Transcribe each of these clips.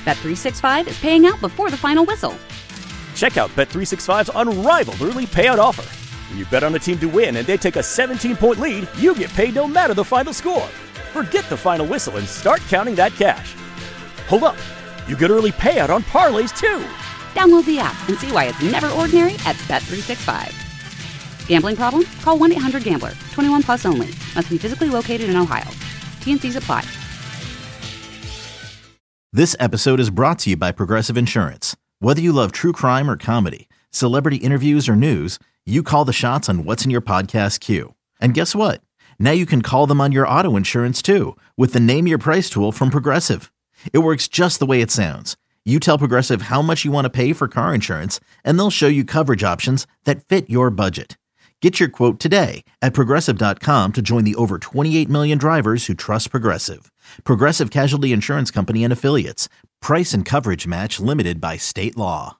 Bet365 is paying out before the final whistle. Check out Bet365's unrivaled early payout offer. When you bet on a team to win and they take a 17-point lead, you get paid no matter the final score. Forget the final whistle and start counting that cash. Hold up. You get early payout on parlays, too. Download the app and see why it's never ordinary at Bet365. Gambling problem? Call 1-800-GAMBLER. 21 plus only. Must be physically located in Ohio. T&Cs apply. This episode is brought to you by Progressive Insurance. Whether you love true crime or comedy, celebrity interviews or news, you call the shots on what's in your podcast queue. And guess what? Now you can call them on your auto insurance too with the Name Your Price tool from Progressive. It works just the way it sounds. You tell Progressive how much you want to pay for car insurance, and they'll show you coverage options that fit your budget. Get your quote today at Progressive.com to join the over 28 million drivers who trust Progressive. Progressive Casualty Insurance Company and Affiliates. Price and coverage match limited by state law.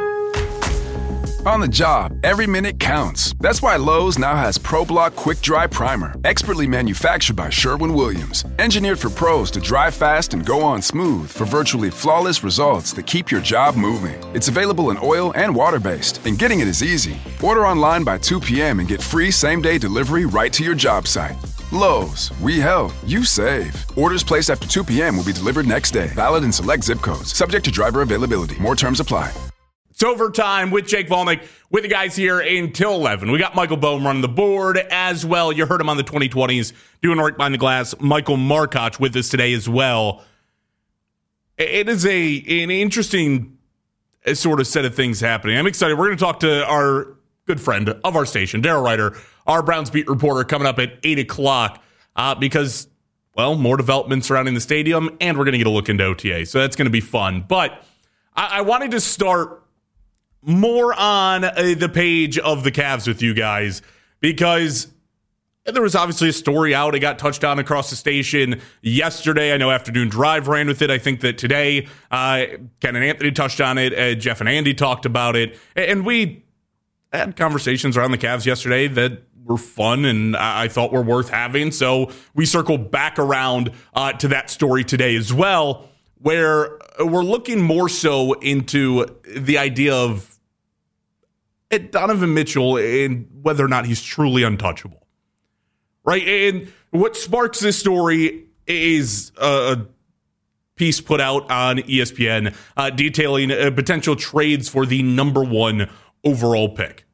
On the job, every minute counts. That's why Lowe's now has ProBlock Quick Dry Primer, expertly manufactured by Sherwin-Williams. Engineered for pros to dry fast and go on smooth for virtually flawless results that keep your job moving. It's available in oil and water-based, and getting it is easy. Order online by 2 p.m. and get free same-day delivery right to your job site. Lowe's, we help, you save. Orders placed after 2 p.m. will be delivered next day. Valid in select zip codes. Subject to driver availability. More terms apply. It's overtime with Jake Volnick with the guys here until 11. We got Michael Bohm running the board as well. You heard him on the 2020s doing right behind the glass. Michael Markoch with us today as well. It is an interesting sort of set of things happening. I'm excited. We're going to talk to our good friend of our station, Daryl Ryder, our Browns beat reporter, coming up at 8 o'clock because, well, more development surrounding the stadium, and we're going to get a look into OTA. So that's going to be fun. But I wanted to start more on the page of the Cavs with you guys, because there was obviously a story out. It got touched on across the station yesterday. I know Afternoon Drive ran with it. I think that today, Ken and Anthony touched on it. Jeff and Andy talked about it. And we had conversations around the Cavs yesterday that were fun and I thought were worth having. So we circled back around to that story today as well, where we're looking more so into the idea of Donovan Mitchell and whether or not he's truly untouchable, right? And what sparks this story is a piece put out on ESPN detailing potential trades for the number 1 overall pick.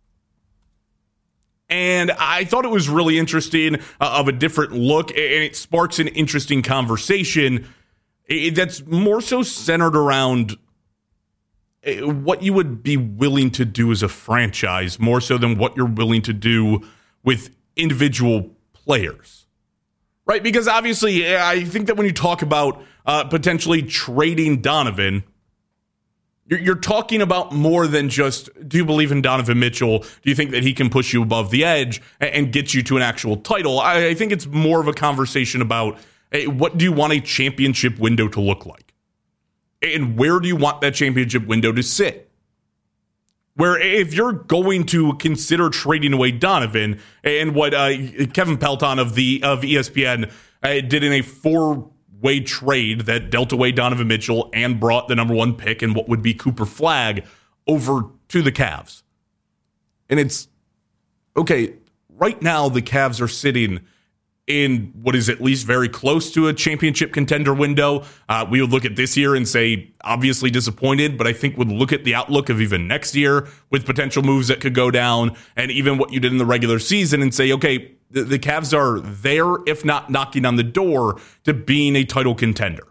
And I thought it was really interesting, of a different look, and it sparks an interesting conversation that's more so centered around what you would be willing to do as a franchise, more so than what you're willing to do with individual players, right? Because obviously, I think that when you talk about potentially trading Donovan, you're talking about more than just, do you believe in Donovan Mitchell? Do you think that he can push you above the edge and get you to an actual title? I think it's more of a conversation about, what do you want a championship window to look like? And where do you want that championship window to sit? Where if you're going to consider trading away Donovan, and what Kevin Pelton of ESPN did in a 4-way trade that dealt away Donovan Mitchell and brought the number 1 pick and what would be Cooper Flagg over to the Cavs. And it's, okay, right now the Cavs are sitting in what is at least very close to a championship contender window. We would look at this year and say, obviously disappointed, but I think would look at the outlook of even next year with potential moves that could go down, and even what you did in the regular season, and say, okay, the Cavs are there, if not knocking on the door, to being a title contender.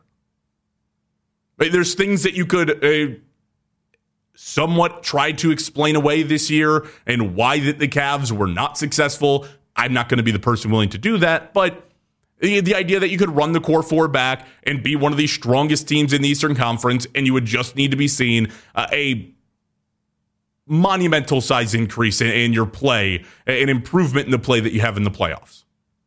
Right? There's things that you could somewhat try to explain away this year and why the Cavs were not successful. I'm not going to be the person willing to do that, but the idea that you could run the core 4 back and be one of the strongest teams in the Eastern Conference, and you would just need to be seeing a monumental size increase in your play, an improvement in the play that you have in the playoffs.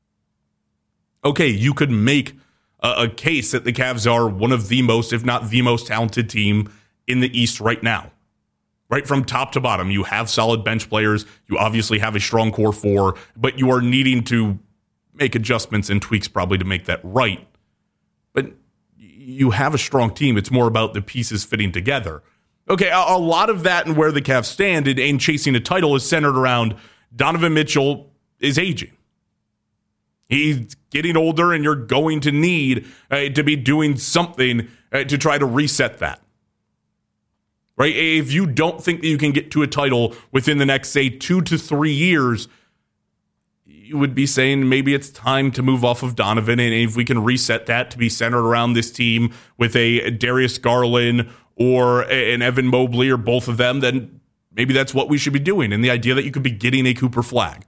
Okay, you could make a case that the Cavs are one of the most, if not the most talented team in the East right now. Right from top to bottom, you have solid bench players. You obviously have a strong core 4, but you are needing to make adjustments and tweaks probably to make that right. But you have a strong team. It's more about the pieces fitting together. Okay, a lot of that and where the Cavs stand in chasing a title is centered around Donovan Mitchell is aging. He's getting older, and you're going to need to be doing something to try to reset that. Right? If you don't think that you can get to a title within the next, say, 2 to 3 years, you would be saying maybe it's time to move off of Donovan, and if we can reset that to be centered around this team with a Darius Garland or an Evan Mobley or both of them, then maybe that's what we should be doing. And the idea that you could be getting a Cooper Flagg.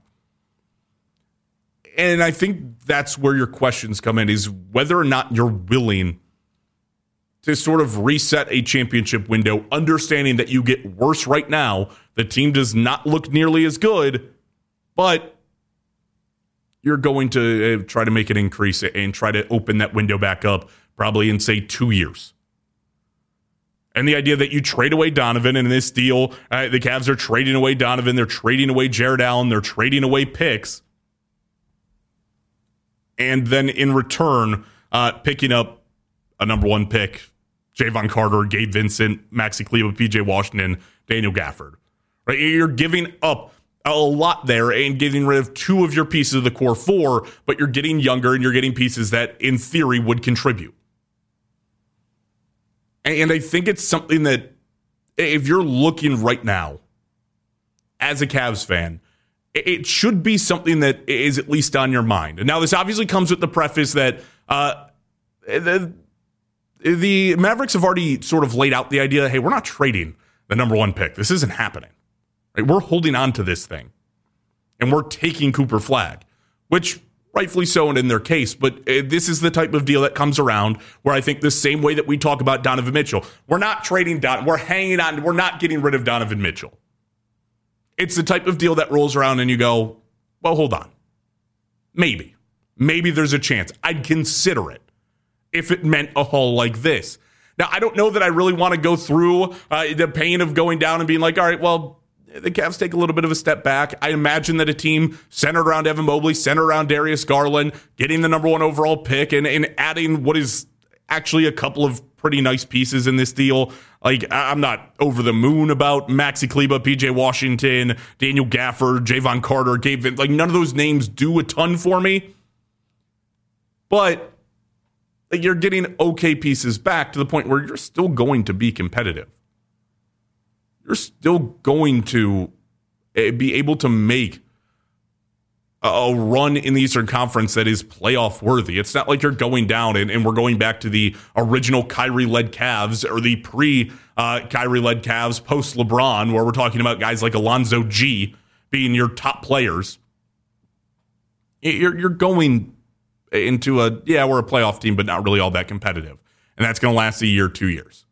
And I think that's where your questions come in, is whether or not you're willing to sort of reset a championship window, understanding that you get worse right now. The team does not look nearly as good, but you're going to try to make an increase and try to open that window back up probably in, say, 2 years. And the idea that you trade away Donovan in this deal, the Cavs are trading away Donovan, they're trading away Jared Allen, they're trading away picks. And then in return, picking up a number 1 pick, Javon Carter, Gabe Vincent, Maxi Kleber, PJ Washington, Daniel Gafford. Right? You're giving up a lot there and getting rid of 2 of your pieces of the core 4, but you're getting younger and you're getting pieces that, in theory, would contribute. And I think it's something that, if you're looking right now as a Cavs fan, it should be something that is at least on your mind. And now this obviously comes with the preface that the Mavericks have already sort of laid out the idea, hey, we're not trading the number 1 pick. This isn't happening. Right? We're holding on to this thing. And we're taking Cooper Flagg, which rightfully so in their case. But this is the type of deal that comes around where I think the same way that we talk about Donovan Mitchell, we're not trading Donovan. We're hanging on. We're not getting rid of Donovan Mitchell. It's the type of deal that rolls around and you go, well, hold on. Maybe there's a chance. I'd consider it if it meant a haul like this. Now, I don't know that I really want to go through the pain of going down and being like, all right, well, the Cavs take a little bit of a step back. I imagine that a team centered around Evan Mobley, centered around Darius Garland, getting the number 1 overall pick and adding what is actually a couple of pretty nice pieces in this deal. Like, I'm not over the moon about Maxi Kleber, PJ Washington, Daniel Gafford, Javon Carter, Gabe Vincent. Like, none of those names do a ton for me. But you're getting okay pieces back to the point where you're still going to be competitive. You're still going to be able to make a run in the Eastern Conference that is playoff worthy. It's not like you're going down and we're going back to the original Kyrie-led Cavs or the pre-Kyrie-led Cavs post-LeBron, where we're talking about guys like Alonzo G being your top players. You're going into we're a playoff team, but not really all that competitive. And that's going to last a year, 2 years.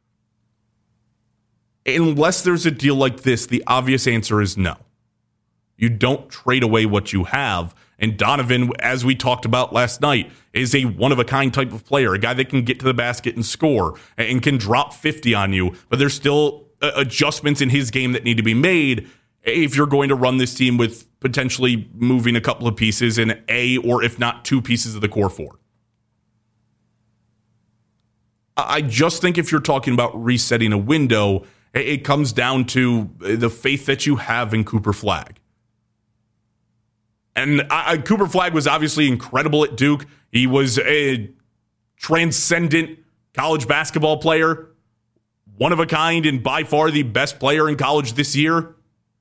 Unless there's a deal like this, the obvious answer is no. You don't trade away what you have. And Donovan, as we talked about last night, is a one-of-a-kind type of player, a guy that can get to the basket and score and can drop 50 on you. But there's still adjustments in his game that need to be made if you're going to run this team with potentially moving a couple of pieces in or if not 2 pieces of the core 4. I just think if you're talking about resetting a window, it comes down to the faith that you have in Cooper Flagg. And Cooper Flagg was obviously incredible at Duke. He was a transcendent college basketball player, one of a kind, and by far the best player in college this year.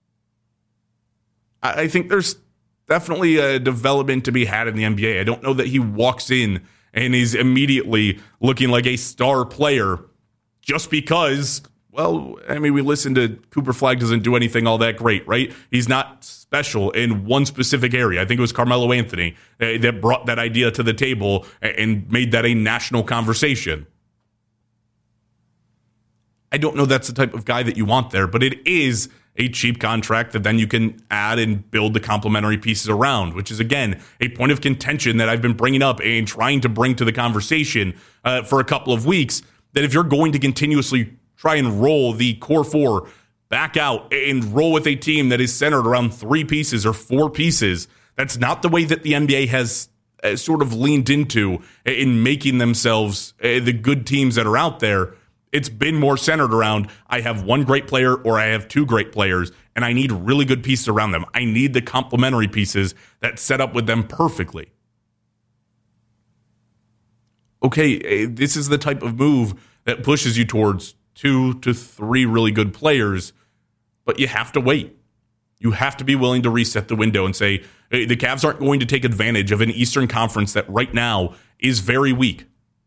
I think there's definitely a development to be had in the NBA. I don't know that he walks in and is immediately looking like a star player just because, well, I mean, we listened to Cooper Flagg doesn't do anything all that great, right? He's not special in one specific area. I think it was Carmelo Anthony that brought that idea to the table and made that a national conversation. I don't know that's the type of guy that you want there, but it is a cheap contract that then you can add and build the complementary pieces around, which is, again, a point of contention that I've been bringing up and trying to bring to the conversation for a couple of weeks, that if you're going to continuously try and roll the core 4 back out and roll with a team that is centered around 3 pieces or 4 pieces, that's not the way that the NBA has sort of leaned into in making themselves the good teams that are out there, it's been more centered around I have one great player or I have two great players, and I need really good pieces around them. I need the complementary pieces that set up with them perfectly. Okay, this is the type of move that pushes you towards 2 to 3 really good players, but you have to wait. You have to be willing to reset the window and say, hey, the Cavs aren't going to take advantage of an Eastern Conference that right now is very weak.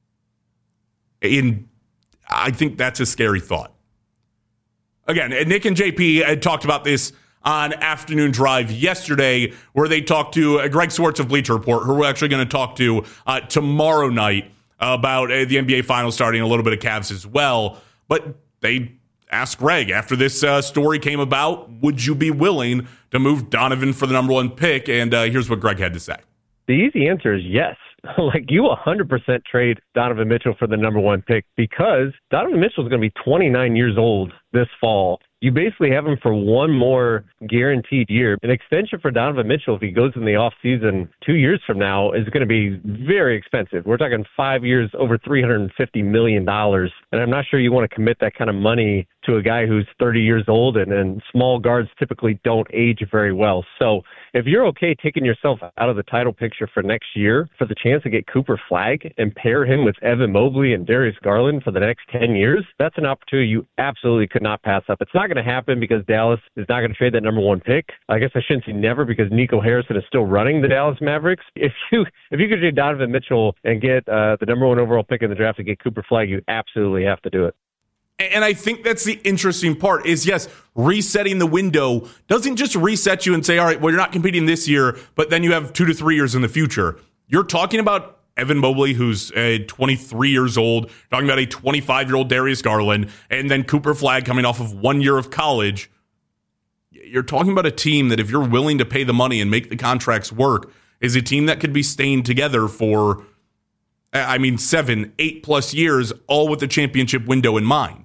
And I think that's a scary thought. Again, Nick and JP had talked about this on Afternoon Drive yesterday, where they talked to Greg Swartz of Bleacher Report, who we're actually going to talk to tomorrow night about the NBA Finals starting, a little bit of Cavs as well. But they asked Greg, after this story came about, would you be willing to move Donovan for the number 1 pick? And here's what Greg had to say. The easy answer is yes. Like, you 100% trade Donovan Mitchell for the number 1 pick, because Donovan Mitchell is going to be 29 years old this fall. You basically have him for one more guaranteed year. An extension for Donovan Mitchell, if he goes in the offseason 2 years from now, is going to be very expensive. We're talking 5 years, over $350 million. And I'm not sure you want to commit that kind of money to a guy who's 30 years old, and small guards typically don't age very well. So if you're okay taking yourself out of the title picture for next year for the chance to get Cooper Flagg and pair him with Evan Mobley and Darius Garland for the next 10 years, that's an opportunity you absolutely could not pass up. It's not going to happen because Dallas is not going to trade that number 1 pick. I guess I shouldn't say never, because Nico Harrison is still running the Dallas Mavericks. If you could trade Donovan Mitchell and get the number 1 overall pick in the draft to get Cooper Flagg, you absolutely have to do it. And I think that's the interesting part is, yes, resetting the window doesn't just reset you and say, all right, well, you're not competing this year, but then you have 2 to 3 years in the future. You're talking about Evan Mobley, who's 23 years old, talking about a 25-year-old Darius Garland, and then Cooper Flagg coming off of 1 year of college. You're talking about a team that, if you're willing to pay the money and make the contracts work, is a team that could be staying together for, 7, 8+ years, all with the championship window in mind.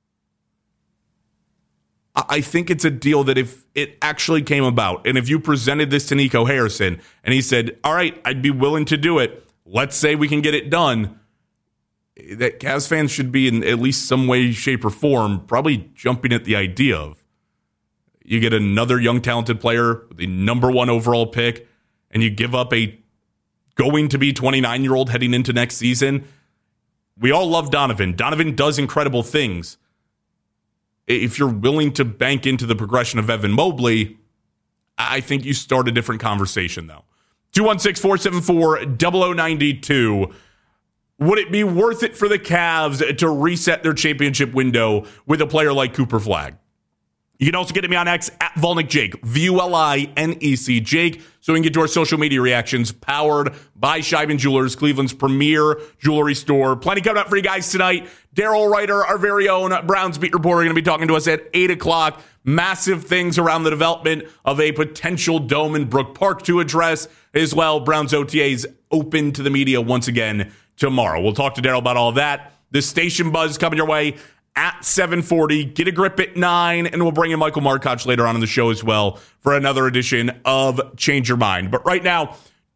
I think it's a deal that if it actually came about, and if you presented this to Nico Harrison and he said, all right, I'd be willing to do it, let's say we can get it done, that Cavs fans should be in at least some way, shape, or form probably jumping at the idea of. You get another young, talented player with the number 1 overall pick, and you give up a going to be 29-year-old heading into next season. We all love Donovan. Donovan does incredible things. If you're willing to bank into the progression of Evan Mobley, I think you start a different conversation, though. 216-474-0092. Would it be worth it for the Cavs to reset their championship window with a player like Cooper Flagg? You can also get at me on X at Volnick Jake, VULINEC Jake, so we can get to our social media reactions, powered by Scheiben Jewelers, Cleveland's premier jewelry store. Plenty coming up for you guys tonight. Daryl Ryder, our very own Browns beat reporter, going to be talking to us at 8 o'clock. Massive things around the development of a potential dome in Brook Park to address as well. Browns OTAs open to the media once again tomorrow. We'll talk to Daryl about all of that. The Station Buzz coming your way at 7:40. Get a grip at 9, and we'll bring in Michael Markoch later on in the show as well for another edition of Change Your Mind. But right now,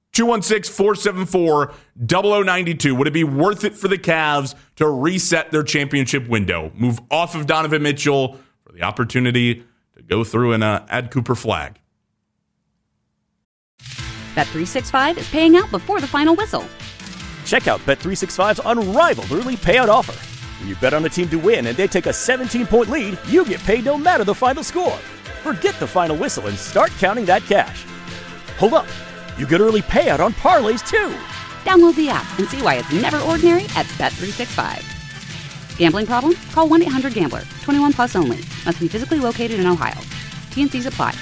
216-474-0092. Would it be worth it for the Cavs to reset their championship window? Move off of Donovan Mitchell for the opportunity to go through and add Cooper Flagg. Bet365 is paying out before the final whistle. Check out Bet365's unrivaled early payout offer. When you bet on a team to win and they take a 17-point lead, you get paid no matter the final score. Forget the final whistle and start counting that cash. Hold up. You get early payout on parlays, too. Download the app and see why it's never ordinary at Bet365. Gambling problem? Call 1-800-GAMBLER. 21 plus only. Must be physically located in Ohio. T&Cs apply.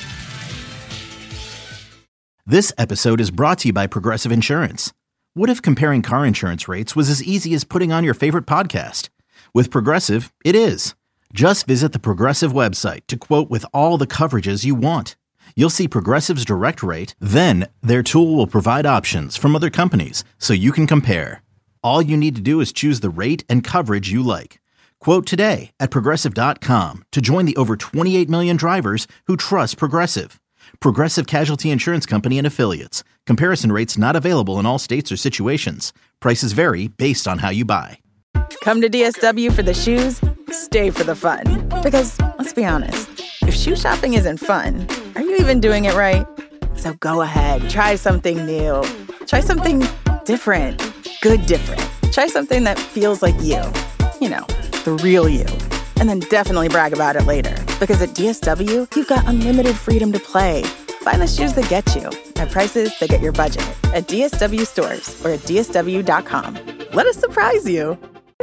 This episode is brought to you by Progressive Insurance. What if comparing car insurance rates was as easy as putting on your favorite podcast? With Progressive, it is. Just visit the Progressive website to quote with all the coverages you want. You'll see Progressive's direct rate, then their tool will provide options from other companies so you can compare. All you need to do is choose the rate and coverage you like. Quote today at Progressive.com to join the over 28 million drivers who trust Progressive. Progressive Casualty Insurance Company and Affiliates. Comparison rates not available in all states or situations. Prices vary based on how you buy. Come to DSW for the shoes, stay for the fun. Because, let's be honest, if shoe shopping isn't fun, are you even doing it right? So go ahead, try something new. Try something different. Good different. Try something that feels like you. You know, the real you. And then definitely brag about it later. Because at DSW, you've got unlimited freedom to play. Find the shoes that get you at prices that get your budget at DSW stores or at DSW.com. Let us surprise you.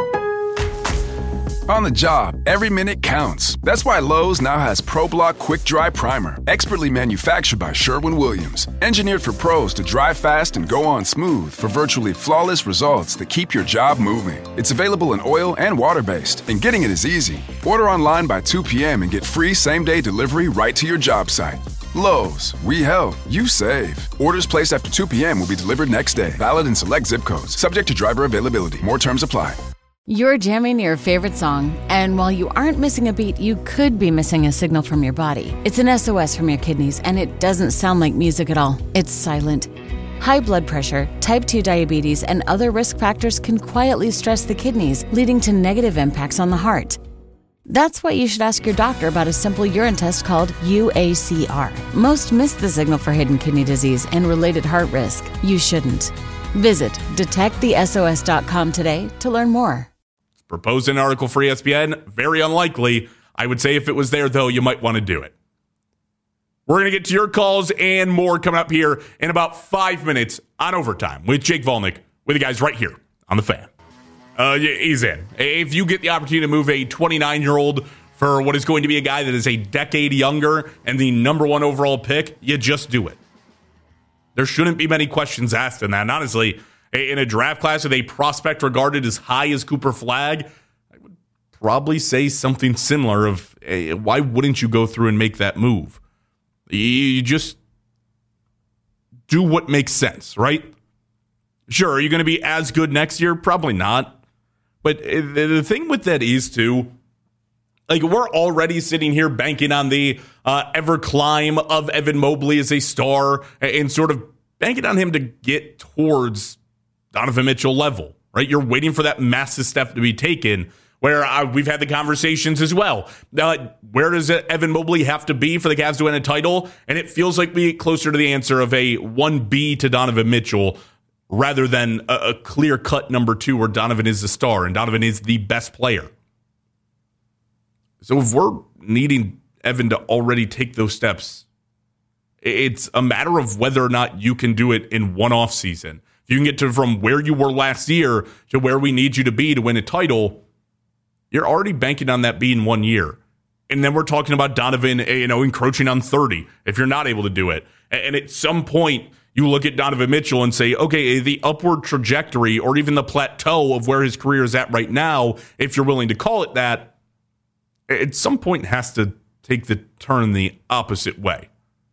On the job, every minute counts. That's why Lowe's now has ProBlock Quick Dry Primer, expertly manufactured by Sherwin-Williams. Engineered for pros to dry fast and go on smooth for virtually flawless results that keep your job moving. It's available in oil and water-based, and getting it is easy. Order online by 2 p.m. and get free same-day delivery right to your job site. Lowe's, we help, you save. Orders placed after 2 p.m. will be delivered next day. Valid in select zip codes. Subject to driver availability. More terms apply. You're jamming your favorite song, and while you aren't missing a beat, you could be missing a signal from your body. It's an SOS from your kidneys, and it doesn't sound like music at all. It's silent. High blood pressure, type 2 diabetes, and other risk factors can quietly stress the kidneys, leading to negative impacts on the heart. That's why you should ask your doctor about a simple urine test called UACR. Most miss the signal for hidden kidney disease and related heart risk. You shouldn't. Visit detectthesos.com today to learn more. Proposed an article for ESPN, very unlikely. I would say if it was there, though, you might want to do it. We're going to get to your calls and more coming up here in about 5 minutes on Overtime with Jake Volnick, with you guys right here on The Fan. He's in. If you get the opportunity to move a 29-year-old for what is going to be a guy that is a decade younger and the number one overall pick, you just do it. There shouldn't be many questions asked in that. And honestly, in a draft class with a prospect regarded as high as Cooper Flagg, I would probably say something similar of, hey, why wouldn't you go through and make that move? You just do what makes sense, right? Sure, are you going to be as good next year? Probably not. But the thing with that is, too, like, we're already sitting here banking on the ever climb of Evan Mobley as a star and sort of banking on him to get towards Donovan Mitchell level, right? You're waiting for that massive step to be taken where we've had the conversations as well. Where does Evan Mobley have to be for the Cavs to win a title? And it feels like we get closer to the answer of a 1B to Donovan Mitchell rather than a clear-cut number 2 where Donovan is the star and Donovan is the best player. So if we're needing Evan to already take those steps, it's a matter of whether or not you can do it in one off season. If you can get to from where you were last year to where we need you to be to win a title, you're already banking on that being 1 year. And then we're talking about Donovan, encroaching on 30 if you're not able to do it. And at some point, you look at Donovan Mitchell and say, okay, the upward trajectory or even the plateau of where his career is at right now, if you're willing to call it that, at some point has to take the turn the opposite way.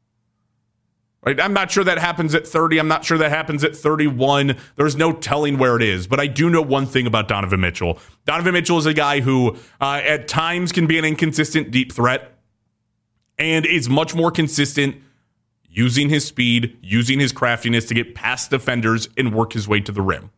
Right? I'm not sure that happens at 30. I'm not sure that happens at 31. There's no telling where it is. But I do know one thing about Donovan Mitchell. Donovan Mitchell is a guy who at times can be an inconsistent deep threat and is much more consistent using his speed, using his craftiness to get past defenders and work his way to the rim.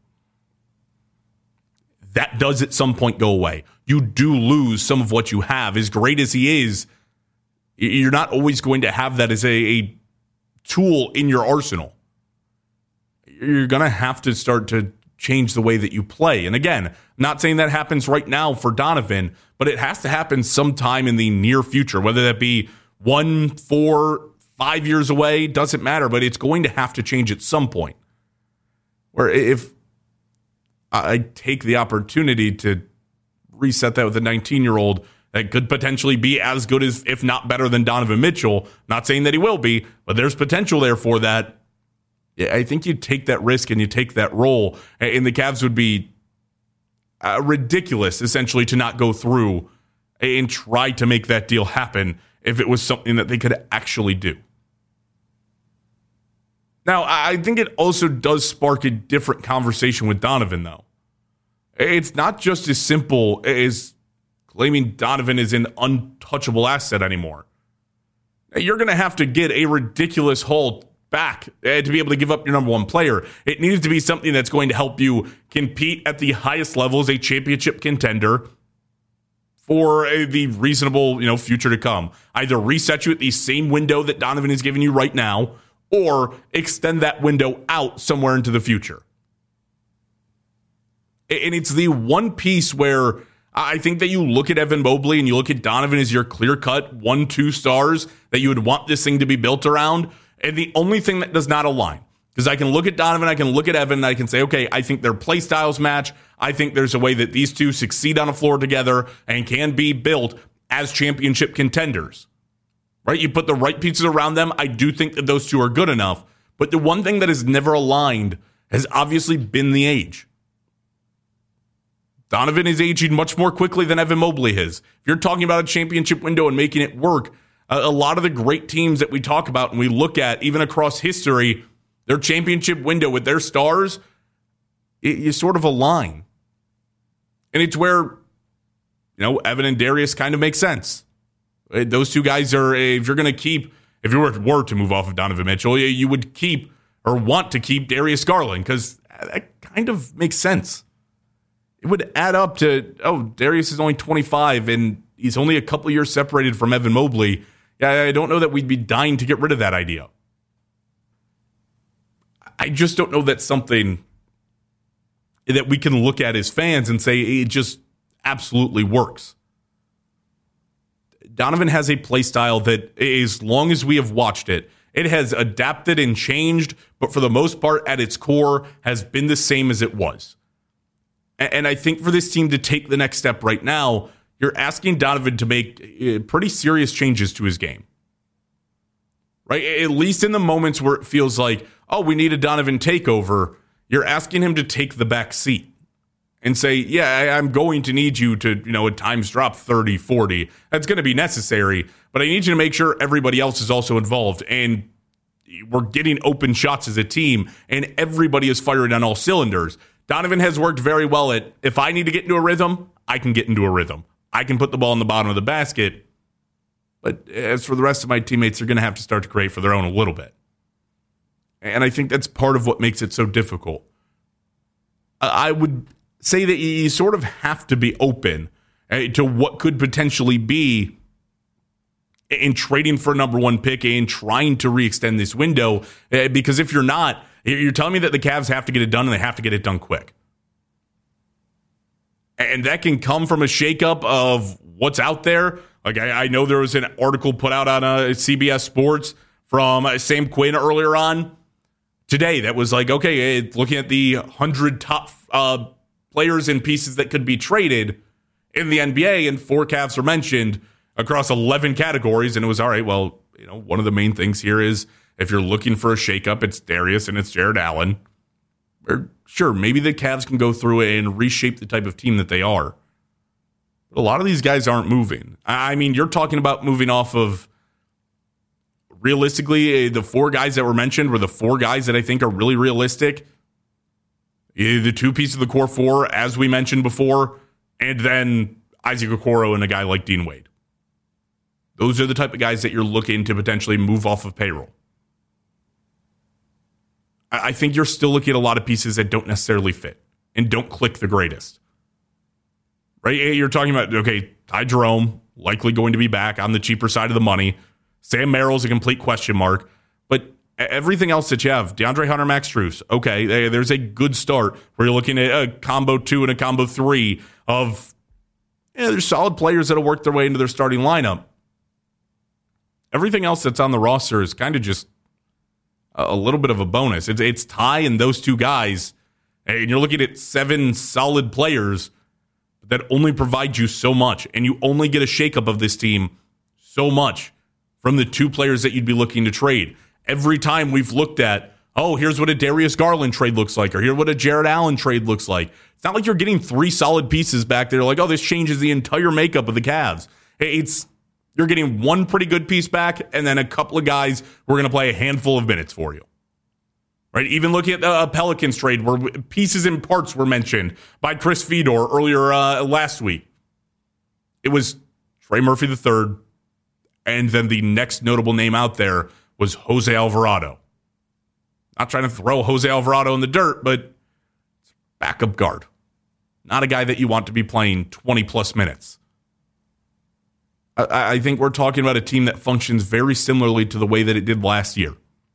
That does at some point go away. You do lose some of what you have. As great as he is, you're not always going to have that as a tool in your arsenal. You're going to have to start to change the way that you play. And again, not saying that happens right now for Donovan, but it has to happen sometime in the near future, whether that be 1, 4, 5 years away, doesn't matter, but it's going to have to change at some point. Where if I take the opportunity to reset that with a 19-year-old that could potentially be as good as, if not better than Donovan Mitchell. Not saying that he will be, but there's potential there for that. I think you take that risk and you take that role, and the Cavs would be ridiculous, essentially, to not go through and try to make that deal happen if it was something that they could actually do. Now, I think it also does spark a different conversation with Donovan, though. It's not just as simple as claiming Donovan is an untouchable asset anymore. You're going to have to get a ridiculous haul back to be able to give up your number one player. It needs to be something that's going to help you compete at the highest level as a championship contender for the reasonable, future to come. Either reset you at the same window that Donovan is giving you right now, or extend that window out somewhere into the future. And it's the one piece where I think that you look at Evan Mobley and you look at Donovan as your clear-cut 1-2 stars that you would want this thing to be built around, and the only thing that does not align, because I can look at Donovan, I can look at Evan, and I can say, okay, I think their play styles match. I think there's a way that these two succeed on a floor together and can be built as championship contenders. Right? You put the right pieces around them. I do think that those two are good enough. But the one thing that has never aligned has obviously been the age. Donovan is aging much more quickly than Evan Mobley is. If you're talking about a championship window and making it work, a lot of the great teams that we talk about and we look at, even across history, their championship window with their stars, you sort of align. And it's where, Evan and Darius kind of make sense. Those two guys are, if you were to move off of Donovan Mitchell, you would keep or want to keep Darius Garland, because that kind of makes sense. It would add up to, Darius is only 25 and he's only a couple of years separated from Evan Mobley. Yeah, I don't know that we'd be dying to get rid of that idea. I just don't know that's something that we can look at as fans and say it just absolutely works. Donovan has a play style that, as long as we have watched it, it has adapted and changed, but for the most part, at its core, has been the same as it was. And I think for this team to take the next step right now, you're asking Donovan to make pretty serious changes to his game. Right? At least in the moments where it feels like, we need a Donovan takeover, you're asking him to take the back seat and say, I'm going to need you to, at times drop 30, 40. That's going to be necessary, but I need you to make sure everybody else is also involved and we're getting open shots as a team and everybody is firing on all cylinders. Donovan has worked very well at, if I need to get into a rhythm, I can get into a rhythm. I can put the ball in the bottom of the basket. But as for the rest of my teammates, they're going to have to start to create for their own a little bit. And I think that's part of what makes it so difficult. I would say that you sort of have to be open to what could potentially be in trading for a number one pick and trying to re-extend this window. Because if you're not, you're telling me that the Cavs have to get it done and they have to get it done quick. And that can come from a shakeup of what's out there. Like I know there was an article put out on CBS Sports from Sam Quinn earlier on today that was like, okay, looking at the 100 top players and pieces that could be traded in the NBA, and 4 Cavs were mentioned across 11 categories. And it was, all right, well, one of the main things here is if you're looking for a shakeup, it's Darius and it's Jared Allen. Or sure, maybe the Cavs can go through it and reshape the type of team that they are. But a lot of these guys aren't moving. I mean, you're talking about moving off of, realistically, the 4 guys that were mentioned were the 4 guys that I think are really realistic. The 2 pieces of the core 4, as we mentioned before, and then Isaac Okoro and a guy like Dean Wade. Those are the type of guys that you're looking to potentially move off of payroll. I think you're still looking at a lot of pieces that don't necessarily fit and don't click the greatest. Right? You're talking about, okay, Ty Jerome, likely going to be back on the cheaper side of the money. Sam Merrill's a complete question mark. But everything else that you have, DeAndre Hunter, Max Strus, okay, there's a good start where you're looking at a combo 2 and a combo 3 of, there's solid players that'll work their way into their starting lineup. Everything else that's on the roster is kind of just a little bit of a bonus. It's Ty and those 2 guys, and you're looking at 7 solid players that only provide you so much, and you only get a shakeup of this team so much from the 2 players that you'd be looking to trade. Every time we've looked at, here's what a Darius Garland trade looks like, or here's what a Jared Allen trade looks like. It's not like you're getting 3 solid pieces back there like, this changes the entire makeup of the Cavs. You're getting 1 pretty good piece back, and then a couple of guys who are going to play a handful of minutes for you. Right? Even looking at the Pelicans trade where pieces and parts were mentioned by Chris Fedor earlier last week. It was Trey Murphy III And then the next notable name out there was Jose Alvarado. Not trying to throw Jose Alvarado in the dirt, but it's backup guard. Not a guy that you want to be playing 20-plus minutes. I think we're talking about a team that functions very similarly to the way that it did last year.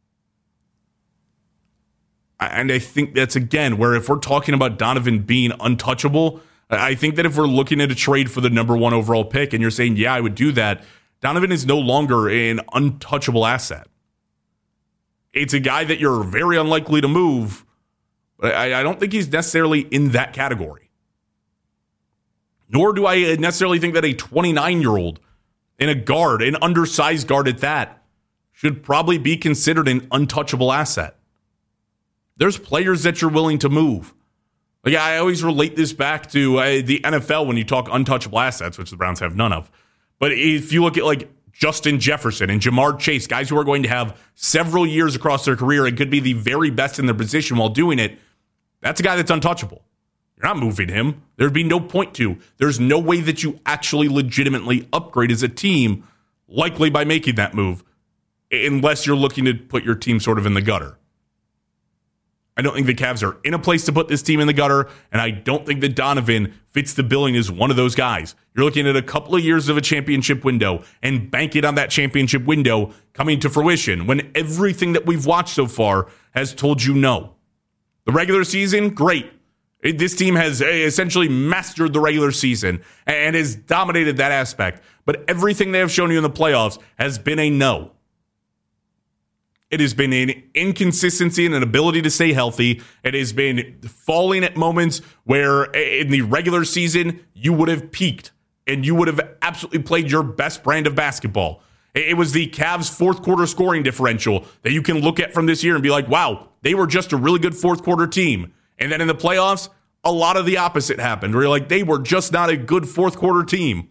And I think that's, again, where if we're talking about Donovan being untouchable, I think that if we're looking at a trade for the number 1 overall pick and you're saying, yeah, I would do that, Donovan is no longer an untouchable asset. It's a guy that you're very unlikely to move, but I don't think he's necessarily in that category. Nor do I necessarily think that a 29-year-old in a guard, an undersized guard at that, should probably be considered an untouchable asset. There's players that you're willing to move. Like, I always relate this back to the NFL when you talk untouchable assets, which the Browns have none of. But if you look at like Justin Jefferson and Jamar Chase, guys who are going to have several years across their career and could be the very best in their position while doing it, that's a guy that's untouchable. You're not moving him. There'd be no point to. There's no way that you actually legitimately upgrade as a team, likely by making that move, unless you're looking to put your team sort of in the gutter. I don't think the Cavs are in a place to put this team in the gutter, and I don't think that Donovan fits the billing as one of those guys. You're looking at a couple of years of a championship window and banking on that championship window coming to fruition when everything that we've watched so far has told you no. The regular season, great. This team has essentially mastered the regular season and has dominated that aspect, but everything they have shown you in the playoffs has been a no. It has been an inconsistency and an ability to stay healthy. It has been falling at moments where in the regular season, you would have peaked and you would have absolutely played your best brand of basketball. It was the Cavs' fourth quarter scoring differential that you can look at from this year and be like, wow, they were just a really good fourth quarter team. And then in the playoffs, a lot of the opposite happened, where you're like, they were just not a good fourth quarter team.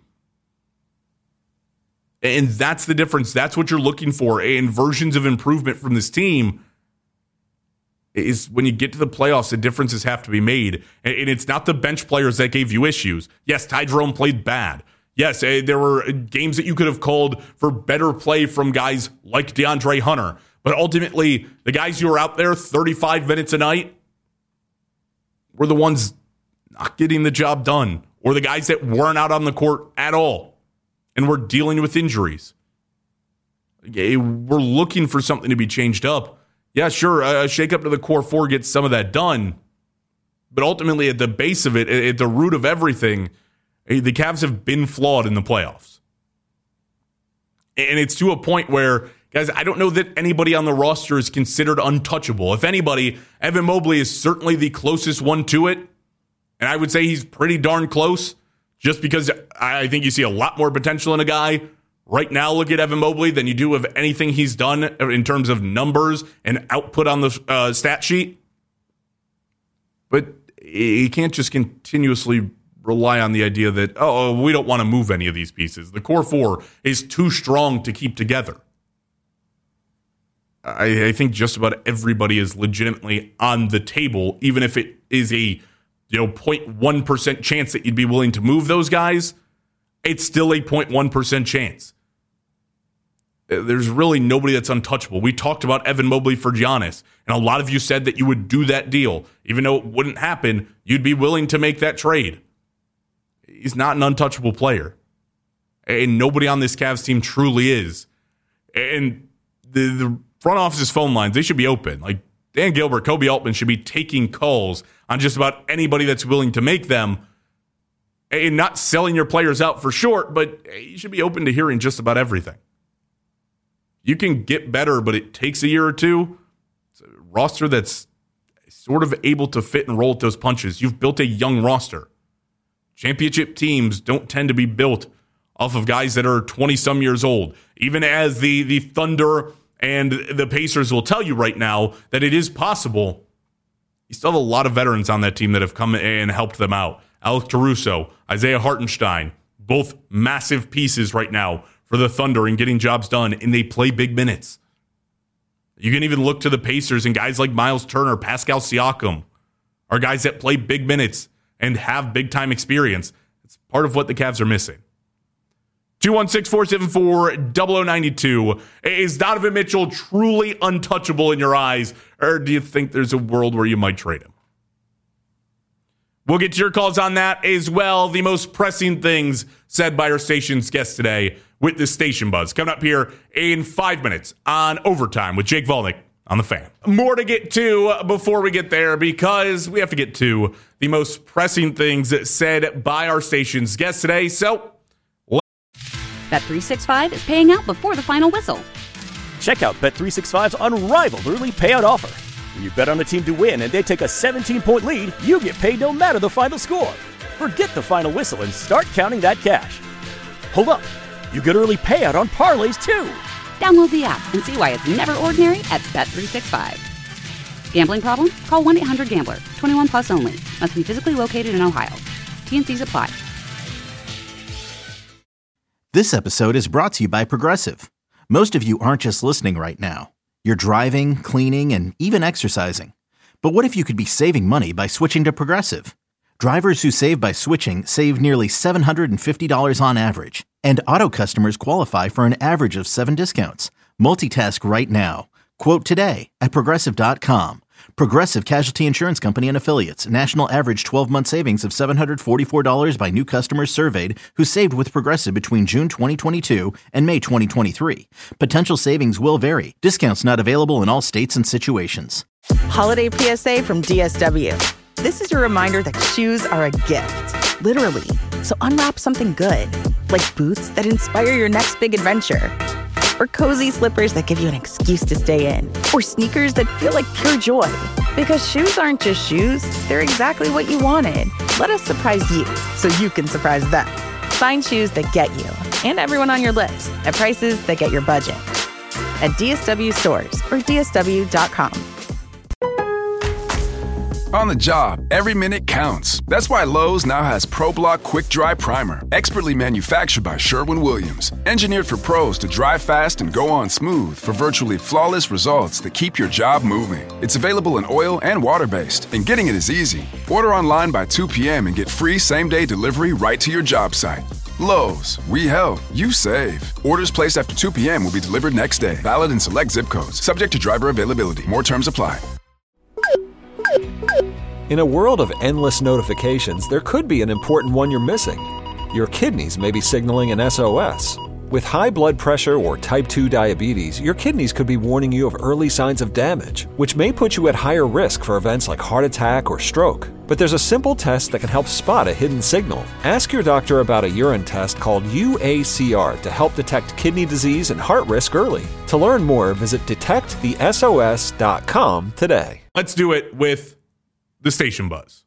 And that's the difference. That's what you're looking for in versions of improvement from this team. Is when you get to the playoffs, the differences have to be made. And it's not the bench players that gave you issues. Yes, Ty Jerome played bad. Yes, there were games that you could have called for better play from guys like DeAndre Hunter. But ultimately, the guys who were out there 35 minutes a night were the ones not getting the job done, or the guys that weren't out on the court at all and were dealing with injuries. We're looking for something to be changed up. Yeah, sure, a shake-up to the core four gets some of that done. But ultimately, at the base of it, at the root of everything, the Cavs have been flawed in the playoffs. And it's to a point where, guys, I don't know that anybody on the roster is considered untouchable. If anybody, Evan Mobley is certainly the closest one to it. And I would say he's pretty darn close, just because I think you see a lot more potential in a guy right now. Look at Evan Mobley than you do of anything he's done in terms of numbers and output on the stat sheet. But you can't just continuously rely on the idea that, we don't want to move any of these pieces. The core four is too strong to keep together. I think just about everybody is legitimately on the table, even if it is a 0.1% chance that you'd be willing to move those guys. It's still a 0.1% chance. There's really nobody that's untouchable. We talked about Evan Mobley for Giannis, and a lot of you said that you would do that deal. Even though it wouldn't happen, you'd be willing to make that trade. He's not an untouchable player. And nobody on this Cavs team truly is. And the front office's phone lines, they should be open. Like Dan Gilbert, Kobe Altman should be taking calls on just about anybody that's willing to make them, and not selling your players out for short, but you should be open to hearing just about everything. You can get better, but it takes a year or two. It's a roster that's sort of able to fit and roll at those punches. You've built a young roster. Championship teams don't tend to be built off of guys that are 20-some years old. Even as the Thunder and the Pacers will tell you right now that it is possible, you still have a lot of veterans on that team that have come in and helped them out. Alex Caruso, Isaiah Hartenstein, both massive pieces right now for the Thunder in getting jobs done, and they play big minutes. You can even look to the Pacers, and guys like Miles Turner, Pascal Siakam are guys that play big minutes and have big-time experience. It's part of what the Cavs are missing. 216-474-0092. Is Donovan Mitchell truly untouchable in your eyes, or do you think there's a world where you might trade him? We'll get to your calls on that as well. The most pressing things said by our station's guest today with the Station Buzz. Coming up here in 5 minutes on Overtime with Jake Volnick on The Fan. More to get to before we get there, because we have to get to the most pressing things said by our station's guest today. So, Bet365 is paying out before the final whistle. Check out Bet365's unrivaled early payout offer. When you bet on a team to win and they take a 17-point lead, you get paid no matter the final score. Forget the final whistle and start counting that cash. Hold up. You get early payout on parlays, too. Download the app and see why it's never ordinary at Bet365. Gambling problem? Call 1-800-GAMBLER. 21 plus only. Must be physically located in Ohio. T&Cs apply. This episode is brought to you by Progressive. Most of you aren't just listening right now. You're driving, cleaning, and even exercising. But what if you could be saving money by switching to Progressive? Drivers who save by switching save nearly $750 on average. And auto customers qualify for an average of 7 discounts. Multitask right now. Quote today at Progressive.com. Progressive Casualty Insurance Company and Affiliates. National average 12-month savings of $744 by new customers surveyed who saved with Progressive between June 2022 and May 2023. Potential savings will vary. Discounts not available in all states and situations. Holiday PSA from DSW. This is your reminder that shoes are a gift, literally. So unwrap something good, like boots that inspire your next big adventure. Or cozy slippers that give you an excuse to stay in. Or sneakers that feel like pure joy. Because shoes aren't just shoes, they're exactly what you wanted. Let us surprise you, so you can surprise them. Find shoes that get you, and everyone on your list, at prices that get your budget. At DSW stores or DSW.com. On the job, every minute counts. That's why Lowe's now has ProBlock Quick Dry Primer, expertly manufactured by Sherwin-Williams. Engineered for pros to dry fast and go on smooth for virtually flawless results that keep your job moving. It's available in oil and water-based, and getting it is easy. Order online by 2 p.m. and get free same-day delivery right to your job site. Lowe's, we help, you save. Orders placed after 2 p.m. will be delivered next day. Valid in select zip codes. Subject to driver availability. More terms apply. In a world of endless notifications, there could be an important one you're missing. Your kidneys may be signaling an SOS. With high blood pressure or type 2 diabetes, your kidneys could be warning you of early signs of damage, which may put you at higher risk for events like heart attack or stroke. But there's a simple test that can help spot a hidden signal. Ask your doctor about a urine test called UACR to help detect kidney disease and heart risk early. To learn more, visit detectthesos.com today. Let's do it with the Station Buzz.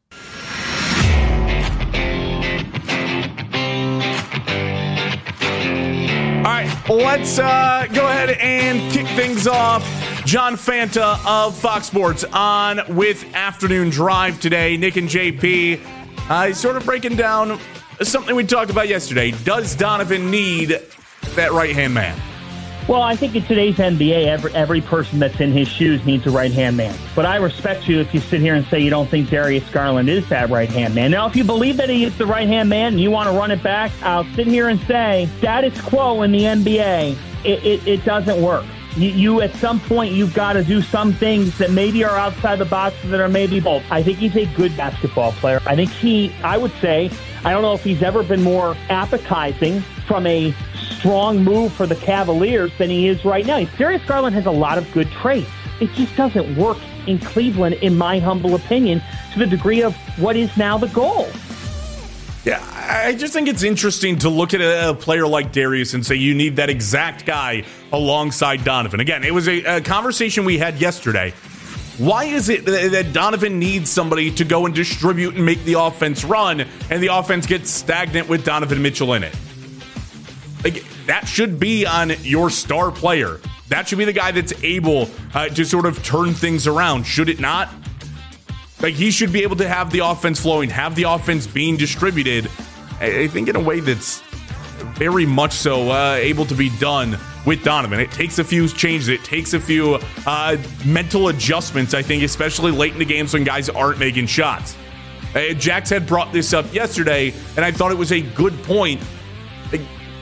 All right, let's go ahead and kick things off. John Fanta of Fox Sports on with Afternoon Drive today. Nick and JP sort of breaking down something we talked about yesterday. Does Donovan need that right-hand man? Well, I think in today's NBA, every person that's in his shoes needs a right-hand man. But I respect you if you sit here and say you don't think Darius Garland is that right-hand man. Now, if you believe that he is the right-hand man and you want to run it back, I'll sit here and say status quo in the NBA, it doesn't work. You at some point, you've got to do some things that maybe are outside the box that are maybe both. I think he's a good basketball player. I think I would say, I don't know if he's ever been more appetizing from a strong move for the Cavaliers than he is right now. Darius Garland has a lot of good traits. It just doesn't work in Cleveland, in my humble opinion, to the degree of what is now the goal. Yeah, I just think it's interesting to look at a player like Darius and say you need that exact guy alongside Donovan. Again, it was a conversation we had yesterday. Why is it that Donovan needs somebody to go and distribute and make the offense run, and the offense gets stagnant with Donovan Mitchell in it? Like, that should be on your star player. That should be the guy that's able to sort of turn things around, should it not? Like, he should be able to have the offense flowing, have the offense being distributed, I think in a way that's very much so able to be done with Donovan. It takes a few changes. It takes a few mental adjustments, I think, especially late in the games when guys aren't making shots. Jax had brought this up yesterday, and I thought it was a good point. Like,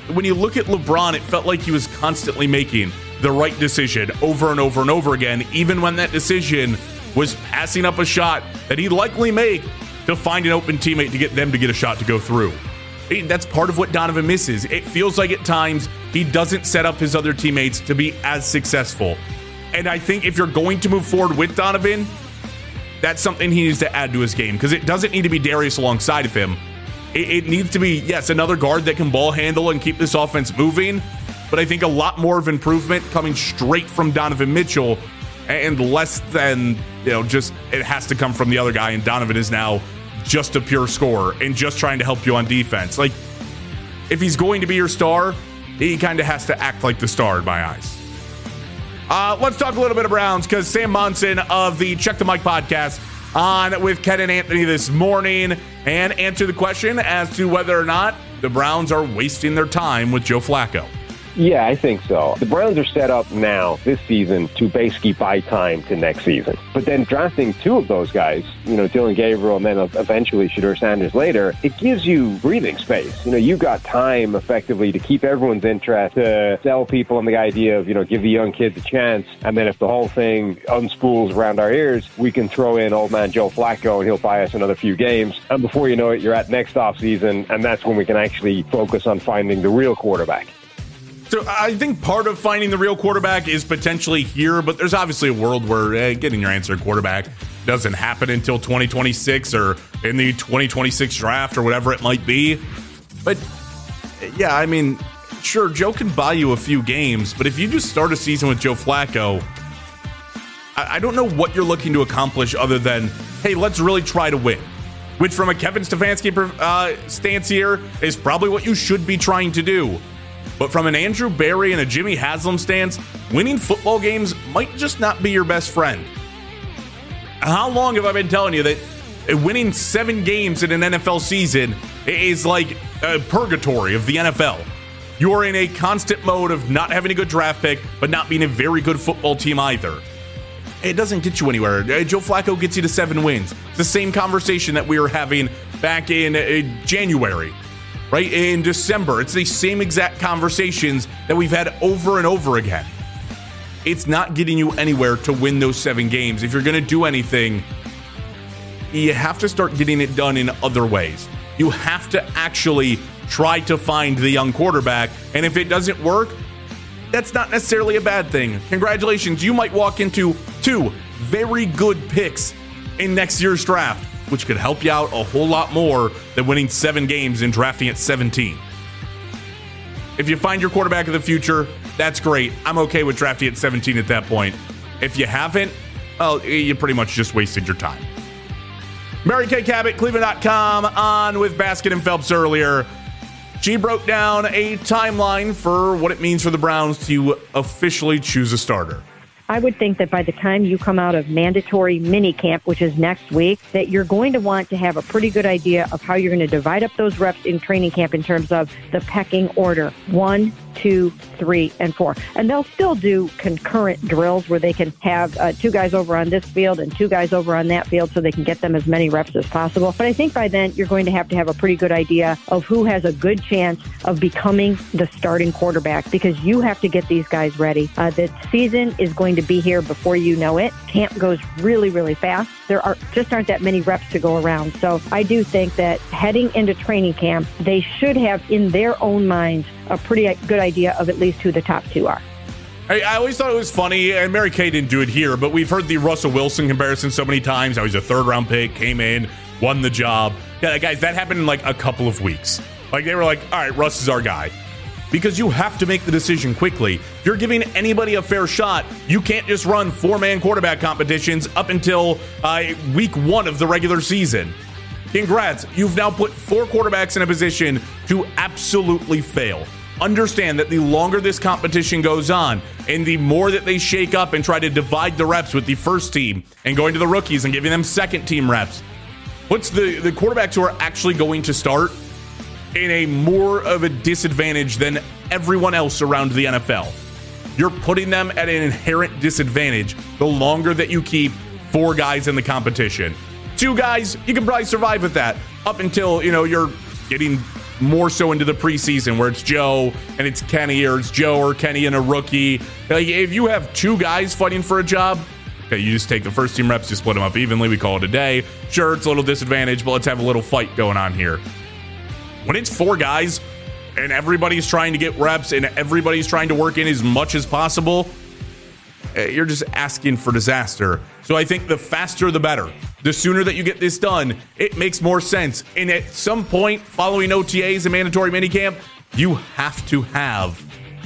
when you look at LeBron, it felt like he was constantly making the right decision over and over and over again, even when that decision was passing up a shot that he'd likely make to find an open teammate to get them to get a shot to go through. That's part of what Donovan misses. It feels like at times he doesn't set up his other teammates to be as successful. And I think if you're going to move forward with Donovan, that's something he needs to add to his game, because it doesn't need to be Darius alongside of him. It needs to be, yes, another guard that can ball handle and keep this offense moving, but I think a lot more of improvement coming straight from Donovan Mitchell and less than, just it has to come from the other guy, and Donovan is now just a pure scorer and just trying to help you on defense. Like, if he's going to be your star, he kind of has to act like the star in my eyes. Let's talk a little bit of Browns, because Sam Monson of the Check the Mic podcast on with Ken and Anthony this morning and answer the question as to whether or not the Browns are wasting their time with Joe Flacco. Yeah, I think so. The Browns are set up now this season to basically buy time to next season. But then drafting two of those guys, Dylan Gabriel and then eventually Shedeur Sanders later, it gives you breathing space. You've got time effectively to keep everyone's interest, to sell people on the idea of, give the young kids a chance. And then if the whole thing unspools around our ears, we can throw in old man Joe Flacco and he'll buy us another few games. And before you know it, you're at next offseason, and that's when we can actually focus on finding the real quarterback. So I think part of finding the real quarterback is potentially here, but there's obviously a world where getting your answer quarterback doesn't happen until 2026 or in the 2026 draft or whatever it might be. But yeah, I mean, sure, Joe can buy you a few games, but if you just start a season with Joe Flacco, I don't know what you're looking to accomplish other than, hey, let's really try to win. Which from a Kevin Stefanski stance here is probably what you should be trying to do. But from an Andrew Berry and a Jimmy Haslam stance, winning football games might just not be your best friend. How long have I been telling you that winning 7 games in an NFL season is like a purgatory of the NFL? You are in a constant mode of not having a good draft pick, but not being a very good football team either. It doesn't get you anywhere. Joe Flacco gets you to 7 wins. It's the same conversation that we were having back in January. Right, in December. It's the same exact conversations that we've had over and over again. It's not getting you anywhere to win those 7 games. If you're going to do anything, you have to start getting it done in other ways. You have to actually try to find the young quarterback, and if it doesn't work, that's not necessarily a bad thing. Congratulations, you might walk into 2 very good picks in next year's draft, which could help you out a whole lot more than winning 7 games and drafting at 17. If you find your quarterback of the future, that's great. I'm okay with drafting at 17 at that point. If you haven't, well, you pretty much just wasted your time. Mary Kay Cabot, Cleveland.com, on with Baskin and Phelps earlier. She broke down a timeline for what it means for the Browns to officially choose a starter. I would think that by the time you come out of mandatory minicamp, which is next week, that you're going to want to have a pretty good idea of how you're going to divide up those reps in training camp in terms of the pecking order. 1, 2, 3, and 4. And they'll still do concurrent drills where they can have 2 guys over on this field and 2 guys over on that field so they can get them as many reps as possible. But I think by then you're going to have a pretty good idea of who has a good chance of becoming the starting quarterback, because you have to get these guys ready. The season is going to be here before you know it. Camp goes really, really fast. There aren't that many reps to go around. So I do think that heading into training camp, they should have in their own minds a pretty good idea of at least who the top 2 are. I always thought it was funny, and Mary Kay didn't do it here, but we've heard the Russell Wilson comparison so many times. How he's a 3rd-round pick, came in, won the job. Yeah, guys, that happened in like a couple of weeks. Like, they were like, all right, Russ is our guy. Because you have to make the decision quickly. If you're giving anybody a fair shot, you can't just run 4-man quarterback competitions up until week 1 of the regular season. Congrats. You've now put 4 quarterbacks in a position to absolutely fail. Understand that the longer this competition goes on and the more that they shake up and try to divide the reps with the first team and going to the rookies and giving them second team reps, puts the quarterbacks who are actually going to start in a more of a disadvantage than everyone else around the NFL. You're putting them at an inherent disadvantage the longer that you keep 4 guys in the competition. 2 guys, you can probably survive with that up until, you're getting more so into the preseason where it's Joe and it's Kenny, or it's Joe or Kenny and a rookie. Like, if you have two guys fighting for a job, okay, you just take the first team reps, you split them up evenly, we call it a day. Sure, it's a little disadvantage, but let's have a little fight going on here. When it's four guys and everybody's trying to get reps and everybody's trying to work in as much as possible, you're just asking for disaster. So I think the faster the better. The sooner that you get this done, it makes more sense. And at some point, following OTAs and mandatory minicamp, you have to have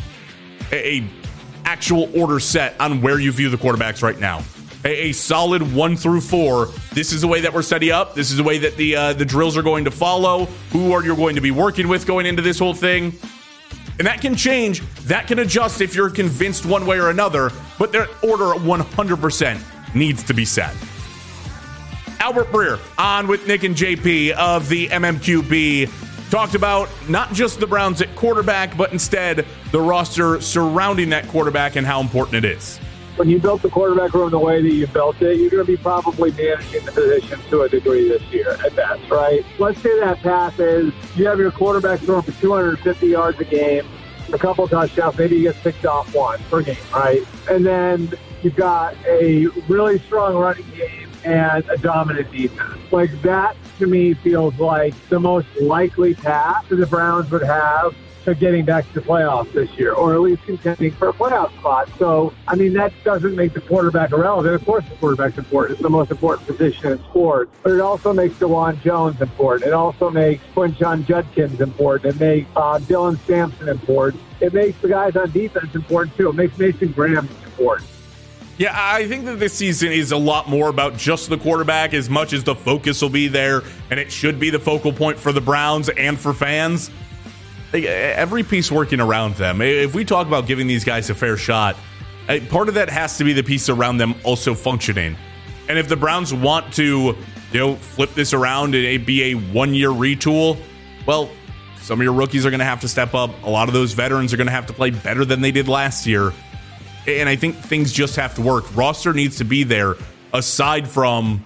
a actual order set on where you view the quarterbacks right now. A solid 1 through 4. This is the way that we're setting up. This is the way that the drills are going to follow. Who are you going to be working with going into this whole thing? And that can change. That can adjust if you're convinced one way or another. But their order 100% needs to be set. Albert Breer on with Nick and JP of the MMQB. Talked about not just the Browns at quarterback, but instead the roster surrounding that quarterback and how important it is. When you built the quarterback room the way that you built it, you're going to be probably managing the position to a degree this year at best, right? Let's say that path is you have your quarterback throwing for 250 yards a game, a couple touchdowns, maybe you get picked off one per game, right? And then you've got a really strong running game and a dominant defense. Like, that, to me, feels like the most likely path that the Browns would have to getting back to the playoffs this year, or at least contending for a playoff spot. So, I mean, that doesn't make the quarterback irrelevant. Of course the quarterback's important. It's the most important position in sports. But it also makes DeJuan Jones important. It also makes Quinshon Judkins important. It makes Dylan Sampson important. It makes the guys on defense important, too. It makes Mason Graham important. Yeah, I think that this season is a lot more about just the quarterback, as much as the focus will be there, and it should be the focal point for the Browns and for fans. Every piece working around them. If we talk about giving these guys a fair shot, part of that has to be the piece around them also functioning. And if the Browns want to, flip this around and be a one-year retool, well, some of your rookies are going to have to step up. A lot of those veterans are going to have to play better than they did last year. And I think things just have to work. Roster needs to be there aside from,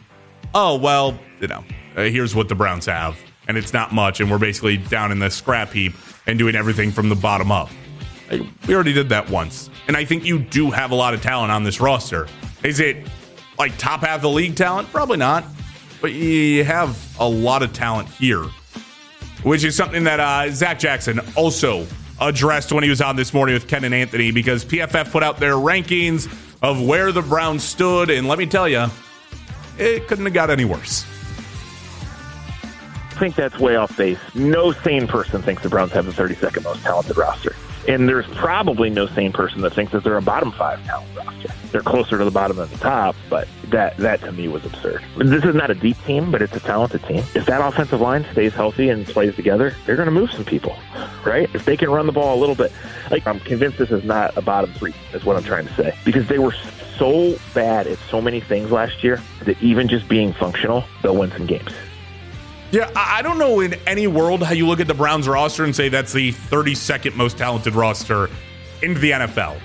here's what the Browns have. And it's not much, and we're basically down in the scrap heap and doing everything from the bottom up. We already did that once. And I think you do have a lot of talent on this roster. Is it like top half of the league talent? Probably not. But you have a lot of talent here, which is something that Zach Jackson also addressed when he was on this morning with Ken and Anthony, because PFF put out their rankings of where the Browns stood, and let me tell you, it couldn't have got any worse. I think that's way off base. No sane person thinks the Browns have the 32nd most talented roster. And there's probably no sane person that thinks that they're a bottom 5 talent roster. They're closer to the bottom than the top, but that to me was absurd. This is not a deep team, but it's a talented team. If that offensive line stays healthy and plays together, they're going to move some people, right? If they can run the ball a little bit. I'm convinced this is not a bottom 3, is what I'm trying to say. Because they were so bad at so many things last year that even just being functional, they'll win some games. Yeah, I don't know in any world how you look at the Browns roster and say that's the 32nd most talented roster in the NFL.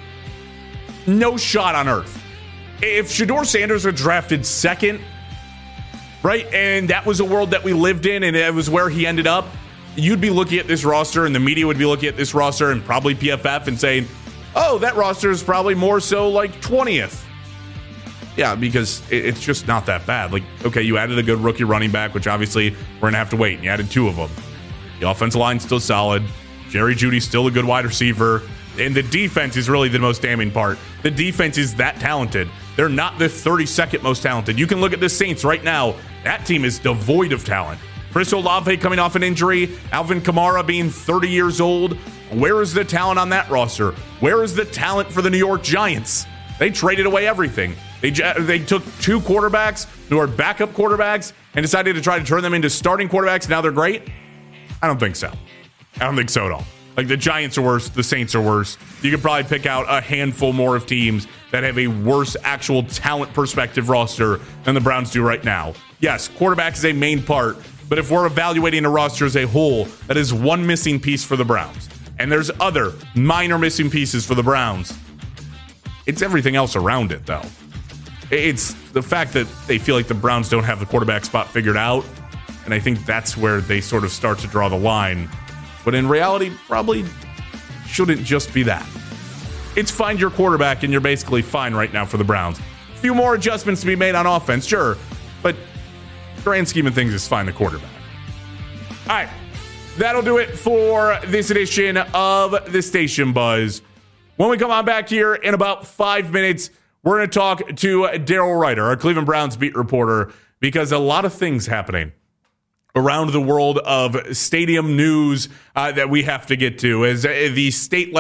No shot on earth. If Shedeur Sanders was drafted second, right, and that was a world that we lived in and it was where he ended up, you'd be looking at this roster and the media would be looking at this roster and probably PFF and saying, oh, that roster is probably more so like 20th. Yeah, because it's just not that bad. Like, okay, you added a good rookie running back, which obviously we're going to have to wait, and you added 2 of them. The offensive line's still solid. Jerry Jeudy's still a good wide receiver. And the defense is really the most damning part. The defense is that talented. They're not the 32nd most talented. You can look at the Saints right now. That team is devoid of talent. Chris Olave coming off an injury. Alvin Kamara being 30 years old. Where is the talent on that roster? Where is the talent for the New York Giants? They traded away everything. They took 2 quarterbacks who are backup quarterbacks and decided to try to turn them into starting quarterbacks. Now they're great? I don't think so. I don't think so at all. Like, the Giants are worse. The Saints are worse. You could probably pick out a handful more of teams that have a worse actual talent perspective roster than the Browns do right now. Yes, quarterback is a main part, but if we're evaluating a roster as a whole, that is one missing piece for the Browns. And there's other minor missing pieces for the Browns. It's everything else around it, though. It's the fact that they feel like the Browns don't have the quarterback spot figured out, and I think that's where they sort of start to draw the line. But in reality, probably shouldn't just be that. It's find your quarterback, and you're basically fine right now for the Browns. A few more adjustments to be made on offense, sure, but grand scheme of things is find the quarterback. All right, that'll do it for this edition of the Station Buzz. When we come on back here in about 5 minutes, we're going to talk to Daryl Ruiter, our Cleveland Browns beat reporter, because a lot of things happening around the world of stadium news that we have to get to, as the state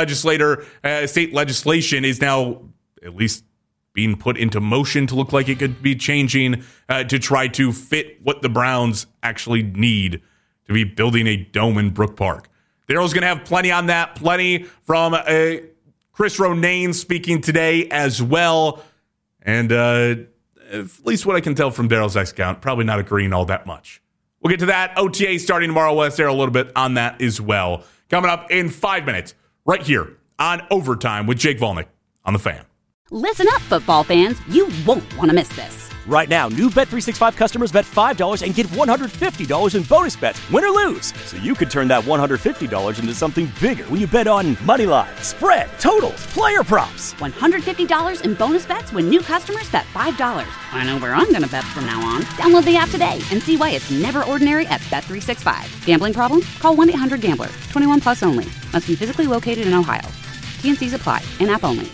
legislation is now at least being put into motion to look like it could be changing to try to fit what the Browns actually need to be building a dome in Brook Park. Daryl's going to have plenty on that, plenty from Chris Ronayne speaking today as well. And at least what I can tell from Daryl's X count, probably not agreeing all that much. We'll get to that. OTA starting tomorrow. We'll ask Daryl a little bit on that as well. Coming up in 5 minutes, right here on Overtime with Jake Volnick on The Fan. Listen up, football fans. You won't want to miss this. Right now, new Bet365 customers bet $5 and get $150 in bonus bets, win or lose. So you could turn that $150 into something bigger when you bet on money line, spread, totals, player props. $150 in bonus bets when new customers bet $5. I know where I'm going to bet from now on. Download the app today and see why it's never ordinary at Bet365. Gambling problem? Call 1-800-GAMBLER. 21 plus only. Must be physically located in Ohio. T&Cs apply. In-app only.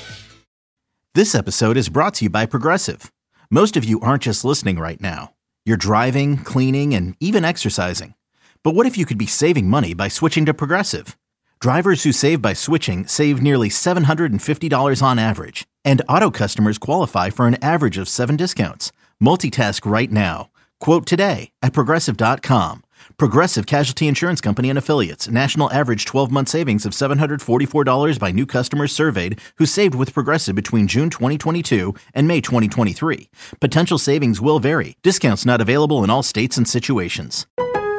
This episode is brought to you by Progressive. Most of you aren't just listening right now. You're driving, cleaning, and even exercising. But what if you could be saving money by switching to Progressive? Drivers who save by switching save nearly $750 on average. And auto customers qualify for an average of 7 discounts. Multitask right now. Quote today at Progressive.com. Progressive Casualty Insurance Company and Affiliates. National average 12-month savings of $744 by new customers surveyed who saved with Progressive between June 2022 and May 2023. Potential savings will vary. Discounts not available in all states and situations.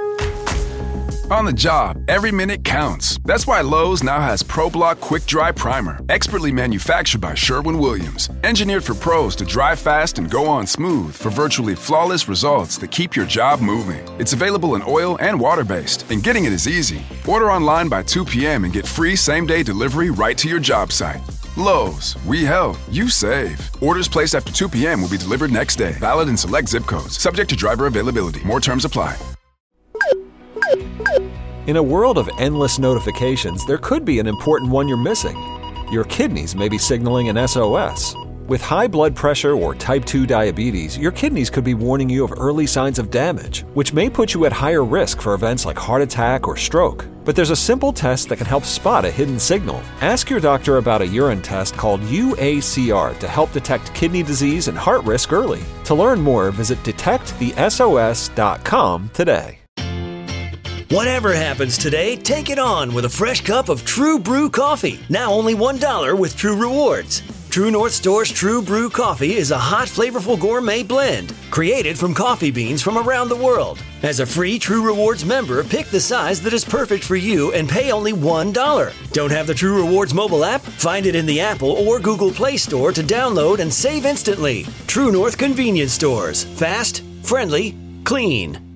On the job, every minute counts. That's why Lowe's now has ProBlock Quick Dry Primer, expertly manufactured by Sherwin-Williams. Engineered for pros to dry fast and go on smooth for virtually flawless results that keep your job moving. It's available in oil and water-based, and getting it is easy. Order online by 2 p.m. and get free same-day delivery right to your job site. Lowe's, we help, you save. Orders placed after 2 p.m. will be delivered next day. Valid in select zip codes. Subject to driver availability. More terms apply. In a world of endless notifications, there could be an important one you're missing. Your kidneys may be signaling an SOS. With high blood pressure or type 2 diabetes, your kidneys could be warning you of early signs of damage, which may put you at higher risk for events like heart attack or stroke. But there's a simple test that can help spot a hidden signal. Ask your doctor about a urine test called UACR to help detect kidney disease and heart risk early. To learn more, visit detectthesos.com today. Whatever happens today, take it on with a fresh cup of True Brew coffee. Now only $1 with True Rewards. True North Store's True Brew coffee is a hot, flavorful gourmet blend created from coffee beans from around the world. As a free True Rewards member, pick the size that is perfect for you and pay only $1. Don't have the True Rewards mobile app? Find it in the Apple or Google Play Store to download and save instantly. True North Convenience Stores. Fast, friendly, clean.